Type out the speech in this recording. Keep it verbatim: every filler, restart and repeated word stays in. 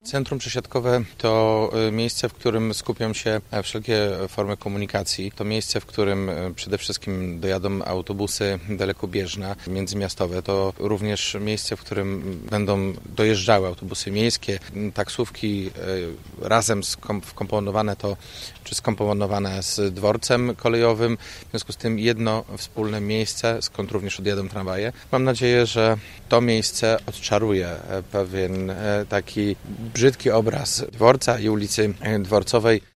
Centrum przesiadkowe to miejsce, w którym skupią się wszelkie formy komunikacji. To miejsce, w którym przede wszystkim dojadą autobusy dalekobieżne, międzymiastowe. To również miejsce, w którym będą dojeżdżały autobusy miejskie, taksówki razem wkomponowane to, czy skomponowane z dworcem kolejowym. W związku z tym jedno wspólne miejsce, skąd również odjadą tramwaje. Mam nadzieję, że to miejsce odczaruje pewien taki brzydki obraz dworca i ulicy Dworcowej.